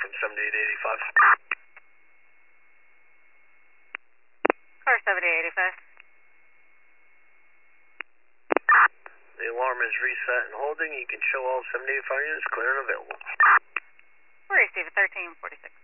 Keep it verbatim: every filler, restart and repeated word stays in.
from seventy-eight eighty-five. Car seventy-eight eighty-five. The alarm is reset and holding. You can show all seventy-eight eighty-five units clear and available. We're receive thirteen forty-six.